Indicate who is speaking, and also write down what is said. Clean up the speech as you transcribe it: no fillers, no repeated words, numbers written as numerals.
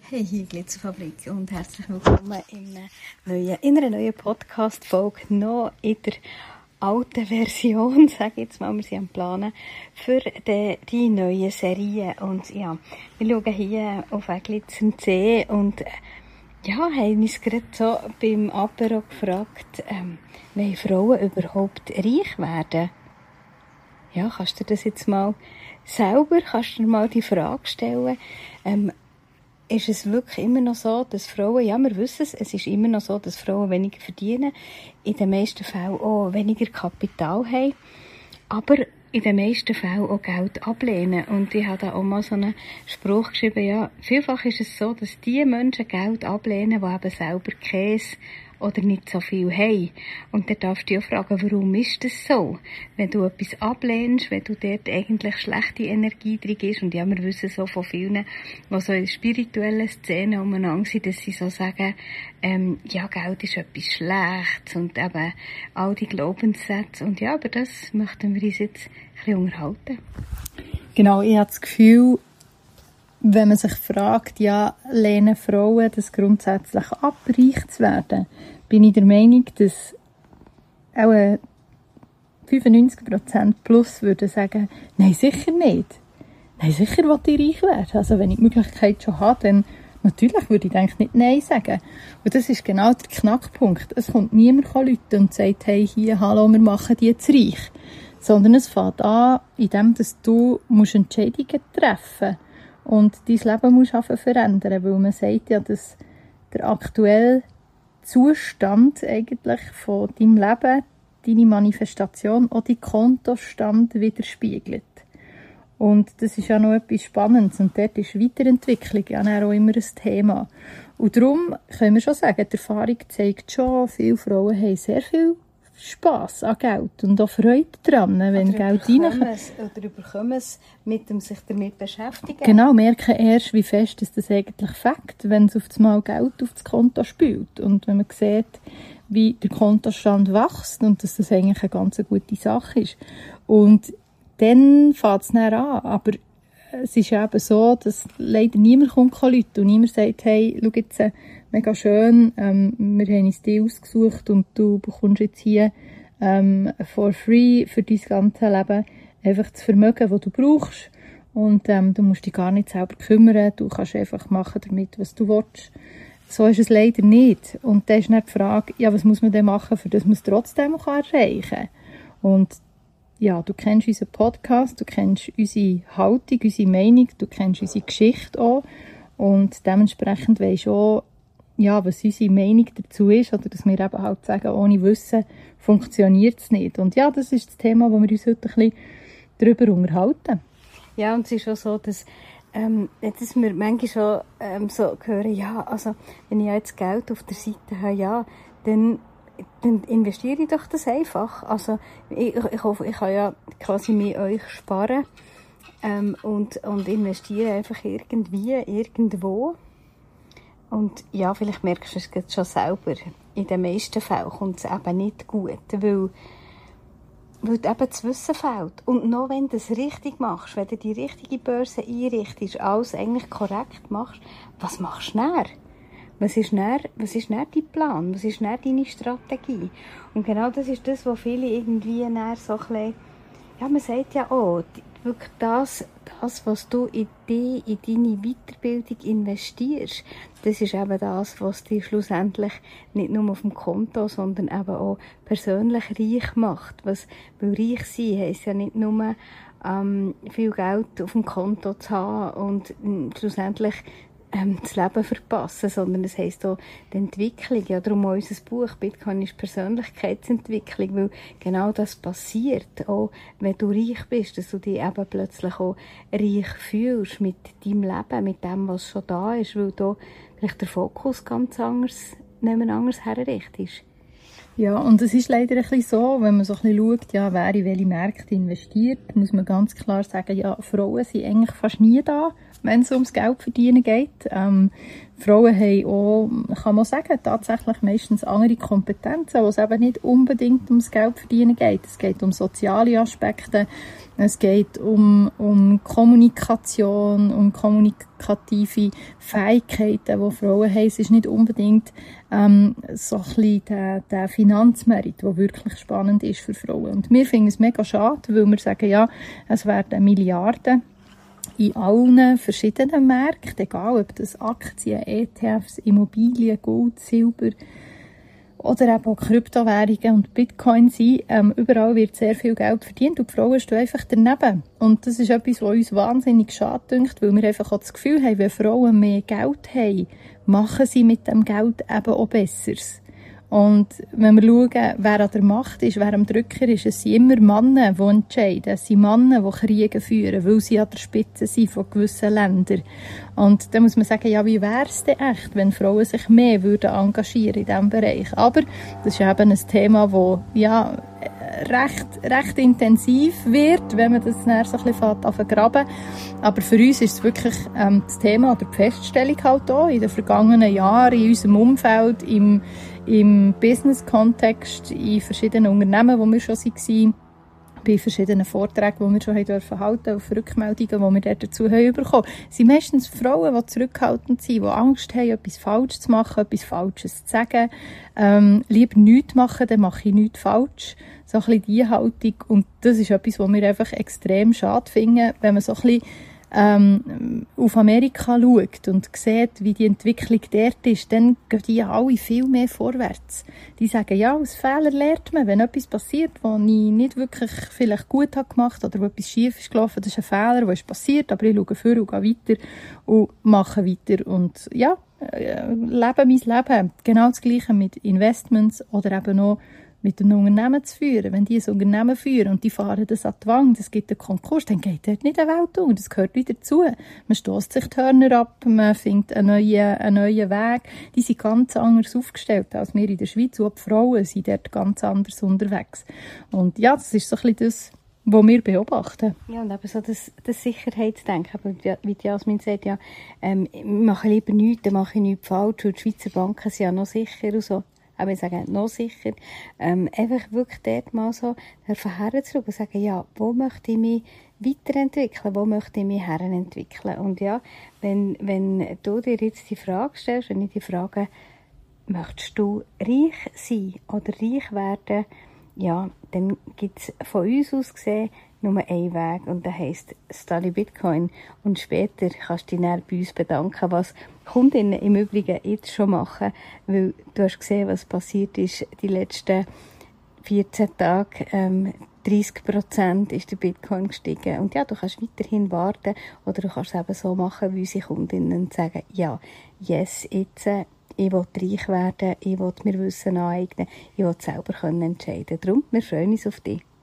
Speaker 1: Hey, hier Glitzerfabrik und herzlich willkommen in einer neuen Podcast-Folge, noch in der alten Version, sage ich jetzt mal, wir sind am Planen für die neue Serie. Und ja, wir schauen hier auf einen glitzernden See und haben uns gerade so beim Apero gefragt, wollen Frauen überhaupt reich werden? Ja, kannst du dir das jetzt mal selber, kannst du dir mal die Frage stellen, ist es wirklich immer noch so, dass Frauen, ja, wir wissen es ist immer noch so, dass Frauen weniger verdienen, in den meisten Fällen auch weniger Kapital haben, aber in den meisten Fällen auch Geld ablehnen. Und ich habe da auch mal so einen Spruch geschrieben, ja, vielfach ist es so, dass die Menschen Geld ablehnen, die eben selber Käse oder nicht so viel haben. Und dann darfst du dich auch fragen, warum ist das so? Wenn du etwas ablehnst, wenn du dort eigentlich schlechte Energie drin ist, und ja, wir wissen so von vielen, die so in spirituellen Szenen umeinander sind, dass sie so sagen, ja, Geld ist etwas Schlechtes und eben all die Glaubenssätze. Und ja, über das möchten wir uns jetzt ein bisschen unterhalten.
Speaker 2: Genau, ich habe das Gefühl, wenn man sich fragt, ja, lehnen Frauen das grundsätzlich ab, reich zu werden, bin ich der Meinung, dass auch 95% plus würden sagen, nein, sicher nicht. Nein, sicher will ich reich werden. Also wenn ich die Möglichkeit schon habe, dann natürlich würde ich eigentlich nicht Nein sagen. Und das ist genau der Knackpunkt. Es kommt niemand rufen und sagt, hey, hier, hallo, wir machen die jetzt reich. Sondern es fängt an, indem du Entscheidungen treffen musst. Und dein Leben musst du verändern, weil man sagt ja, dass der aktuelle Zustand eigentlich von deinem Leben, deine Manifestation, auch deinen Kontostand widerspiegelt. Und das ist ja noch etwas Spannendes und dort ist Weiterentwicklung ja auch immer ein Thema. Und darum können wir schon sagen, die Erfahrung zeigt schon, viele Frauen haben sehr viel Spass an Geld und auch Freude daran, wenn Geld reinkommt.
Speaker 1: Oder überkommen es, mit dem sich damit beschäftigen.
Speaker 2: Genau, merken erst, wie fest das eigentlich fängt, wenn es auf einmal Geld auf das Konto spült. Und wenn man sieht, wie der Kontostand wächst und dass das eigentlich eine ganz gute Sache ist. Und dann fängt es dann an. Aber es ist eben so, dass leider niemand kommt und niemand sagt, hey, schau jetzt, mega schön, wir haben uns die ausgesucht und du bekommst jetzt hier for free für dein ganzes Leben einfach das Vermögen, das du brauchst. Und du musst dich gar nicht selber kümmern, du kannst einfach machen damit, was du willst. So ist es leider nicht. Und dann ist dann die Frage, ja, was muss man denn machen, für das man es trotzdem erreichen kann. Und ja, du kennst unseren Podcast, du kennst unsere Haltung, unsere Meinung, du kennst unsere Geschichte auch. Und dementsprechend weisst du auch, ja, was unsere Meinung dazu ist, oder dass wir eben halt sagen, ohne Wissen funktioniert es nicht. Und ja, das ist das Thema, wo wir uns heute ein bisschen darüber unterhalten.
Speaker 1: Ja, und es ist auch so, dass wir manchmal schon so hören, ja, also wenn ich jetzt Geld auf der Seite habe, ja, dann investiere ich doch das einfach. Also ich hoffe, ich kann ja quasi mit euch sparen und investiere einfach irgendwie, irgendwo. Und ja, vielleicht merkst du es jetzt schon selber. In den meisten Fällen kommt es eben nicht gut, weil eben das Wissen fehlt. Und noch wenn du es richtig machst, wenn du die richtige Börse einrichtest, alles eigentlich korrekt machst, was machst du dann? Was ist dann dein Plan? Was ist dann deine Strategie? Und genau das ist das, was viele irgendwie dann so ein bisschen, ja, man sagt ja auch, wirklich das, was du in dich, in deine Weiterbildung investierst, das ist eben das, was dich schlussendlich nicht nur auf dem Konto, sondern eben auch persönlich reich macht. Weil reich sein heisst ja nicht nur viel Geld auf dem Konto zu haben und schlussendlich das Leben verpassen, sondern es heisst auch die Entwicklung. Ja, darum auch unser Buch Bitcoin ist Persönlichkeitsentwicklung, weil genau das passiert, auch wenn du reich bist, dass du dich eben plötzlich auch reich fühlst mit deinem Leben, mit dem, was schon da ist, weil du vielleicht der Fokus ganz anders herrichtest.
Speaker 2: Ja, und es ist leider ein bisschen so, wenn man so ein bisschen schaut, ja, wer in welche Märkte investiert, muss man ganz klar sagen, ja, Frauen sind eigentlich fast nie da, wenn es ums Geld verdienen geht. Frauen haben auch, kann man sagen, tatsächlich meistens andere Kompetenzen, wo es eben nicht unbedingt ums Geld verdienen geht. Es geht um soziale Aspekte, Es geht um Kommunikation, um kommunikative Fähigkeiten, die Frauen haben. Es ist nicht unbedingt so ein bisschen der Finanzmarkt, der wirklich spannend ist für Frauen. Und wir finden es mega schade, weil wir sagen, ja, es werden Milliarden in allen verschiedenen Märkten, egal ob das Aktien, ETFs, Immobilien, Gold, Silber oder eben auch Kryptowährungen und Bitcoin sind. Überall wird sehr viel Geld verdient und die Frauen stehen einfach daneben. Und das ist etwas, was uns wahnsinnig schade dünkt, weil wir einfach auch das Gefühl haben, wenn Frauen mehr Geld haben, machen sie mit dem Geld eben auch Besseres. Und wenn wir schauen, wer an der Macht ist, wer am Drücker ist, es sind immer Männer, die entscheiden. Es sind Männer, die Kriege führen, weil sie an der Spitze sind von gewissen Ländern. Und dann muss man sagen, ja, wie wäre es denn echt, wenn Frauen sich mehr würden engagieren in diesem Bereich? Aber das ist eben ein Thema, das ja recht intensiv wird, wenn man das dann so ein bisschen vergraben. Aber für uns ist es wirklich das Thema oder die Feststellung halt auch in den vergangenen Jahren in unserem Umfeld, im Business-Kontext, in verschiedenen Unternehmen, wo wir schon waren, bei verschiedenen Vorträgen, die wir schon halten durften, auf Rückmeldungen, die wir dazu haben bekommen. Es sind meistens Frauen, die zurückhaltend sind, die Angst haben, etwas falsch zu machen, etwas Falsches zu sagen. Lieber nichts machen, dann mache ich nichts falsch. So ein bisschen diese Haltung. Und das ist etwas, was wir einfach extrem schade finden, wenn man so ein bisschen auf Amerika schaut und sieht, wie die Entwicklung dort ist, dann gehen die alle viel mehr vorwärts. Die sagen, ja, aus Fehlern lernt man. Wenn etwas passiert, was ich nicht wirklich vielleicht gut habe gemacht oder wo etwas schief ist gelaufen, das ist ein Fehler, der ist passiert, aber ich schaue vor und gehe weiter und mache weiter. Und ja, lebe mein Leben. Genau das Gleiche mit Investments oder eben noch mit einem Unternehmen zu führen. Wenn die ein Unternehmen führen und die fahren das an die Wand, es gibt einen Konkurs, dann geht dort nicht eine Welt um. Das gehört wieder dazu. Man stösst sich die Hörner ab, man findet einen neuen Weg. Die sind ganz anders aufgestellt als wir in der Schweiz. Und auch die Frauen sind dort ganz anders unterwegs. Und ja, das ist so ein bisschen das, was wir beobachten.
Speaker 1: Ja, und eben so das Sicherheitsdenken. Aber wie Jasmin sagt, ja, ich mache lieber nichts, dann mache ich nichts falsch. Und die Schweizer Banken sind ja noch sicher und so. Aber ich sage, noch sicher, einfach wirklich dort mal so herzuschauen und sagen, ja, wo möchte ich mich weiterentwickeln, wo möchte ich mich herentwickeln? Und ja, wenn du dir jetzt die Frage stellst, wenn ich die Frage, möchtest du reich sein oder reich werden, ja, dann gibt es von uns aus gesehen nur einen Weg und der heisst Study Bitcoin. Und später kannst du dich dann bei uns bedanken, was Kundinnen im Übrigen jetzt schon machen, weil du hast gesehen, was passiert ist die letzten 14 Tage. 30% ist der Bitcoin gestiegen. Und ja, du kannst weiterhin warten oder du kannst es eben so machen, wie unsere Kundinnen und sagen, ja, yes, jetzt ich will reich werden, ich will mir Wissen aneignen, ich will selber entscheiden können. Darum, wir freuen uns auf dich.